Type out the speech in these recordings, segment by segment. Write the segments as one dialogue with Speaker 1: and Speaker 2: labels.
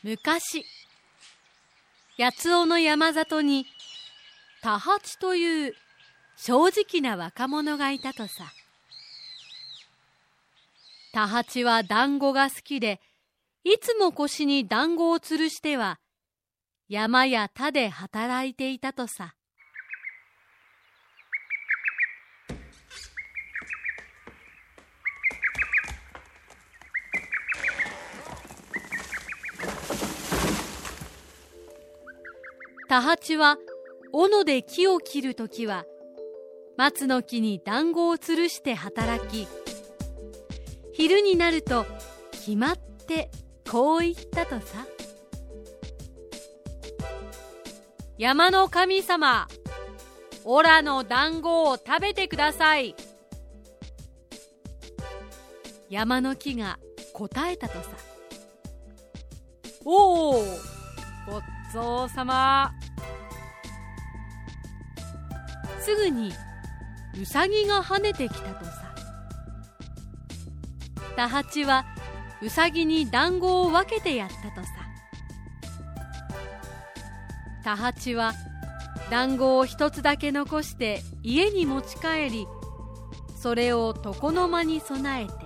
Speaker 1: 昔、八尾の山里に多八という正直な若者がいたとさ。多八は団子が好きで、いつも腰に団子を吊るしては山や田で働いていたとさ。多八は斧で木を切るときは松の木に団子を吊るして働き、昼になると決まってこう言ったとさ。山の神様、オラの団子を食べてください。山の木が答えたとさ。おお、ごっちそうさま。すぐにうさぎが跳ねてきたとさ。多八はうさぎに団子を分けてやったとさ。多八は団子を一つだけ残して家に持ち帰り、それを床の間に備えて、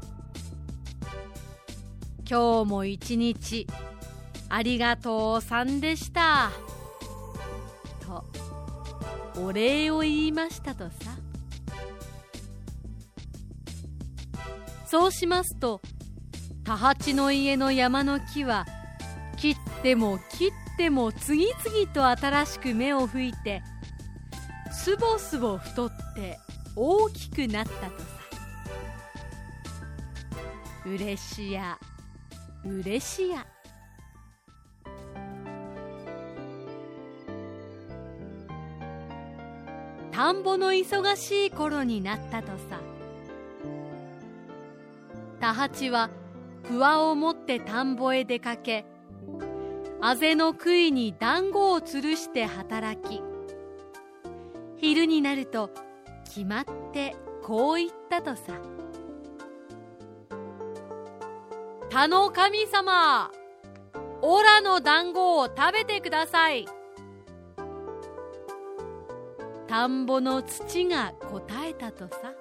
Speaker 1: 今日も一日ありがとうさんでしたとお礼を言いましたとさ。そうしますと、多八の家の山の木は切っても切っても次々と新しく芽を吹いて、すぼすぼ太って大きくなったとさ。うれしやうれしや。田んぼの忙しい頃になったとさ。多八は桑を持って田んぼへ出かけ、あぜの杭に団子を吊るして働き、昼になると決まってこう言ったとさ。田の神様、オラの団子を食べてください。田んぼの土が答えたとさ。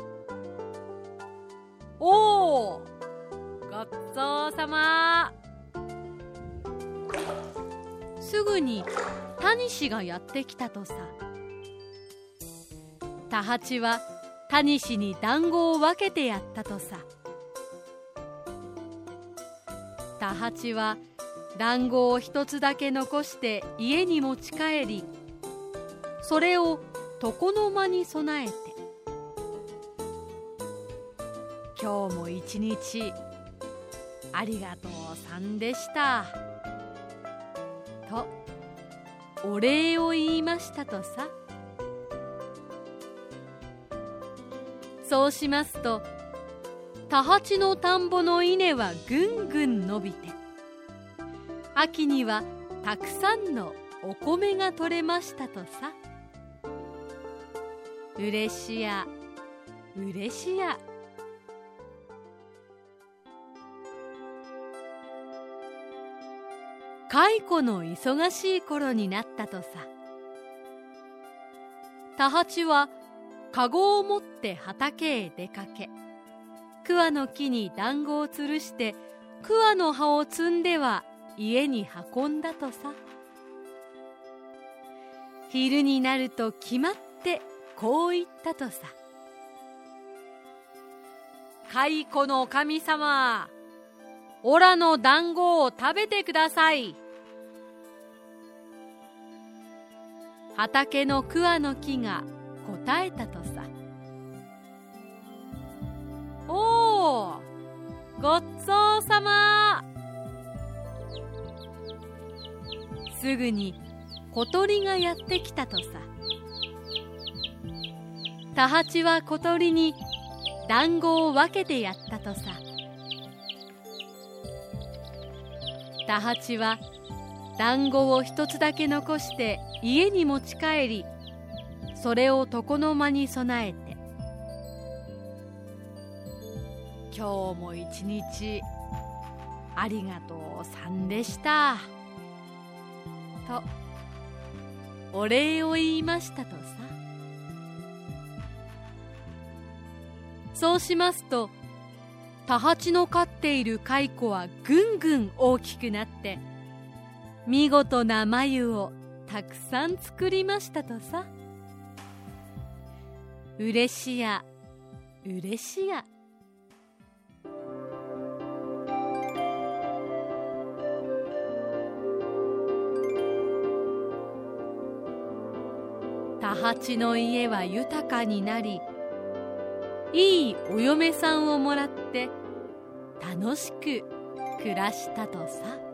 Speaker 1: おお、ごっちそうさま。すぐにタニシがやってきたとさ。多八はタニシに団子を分けてやったとさ。多八は団子を一つだけ残して家に持ち帰り、それを床の間に備えて、今日も一日ありがとうさんでしたとお礼を言いましたとさ。そうしますと、多八の田んぼの稲はぐんぐん伸びて、秋にはたくさんのお米が取れましたとさ。うれしやうれしや。蚕の忙しい頃になったとさ。多八はかごを持って畑へ出かけ、桑の木に団子を吊るして桑の葉を摘んでは家に運んだとさ。昼になると決まってこう言ったとさ。蚕の神様、オラの団子を食べてください。畑の桑の木が答えたとさ。おお、ごっちそうさま。すぐに小鳥がやってきたとさ。多八は小鳥に団子を分けてやったとさ。多八は団子を一つだけ残して家に持ち帰り、それを床の間に備えて、今日も一日ありがと郎さんでした。とお礼を言いましたとさ。そうしますと、田八の飼っている蚕はぐんぐん大きくなって、見事な繭をたくさん作りましたとさ。うれしやうれしや。田八の家は豊かになり、いいお嫁さんをもらって楽しく暮らしたとさ。